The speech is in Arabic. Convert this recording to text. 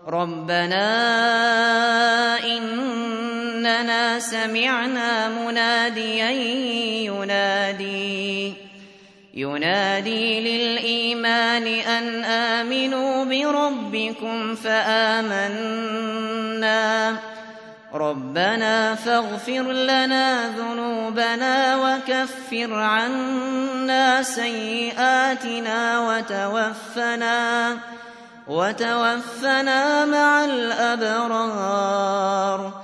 ربنا إننا سمعنا مناديا ينادي للإيمان أن آمنوا بربكم فآمنا ربنا فاغفر لنا ذنوبنا وكفر عنا سيئاتنا وتوفنا مع الأبرار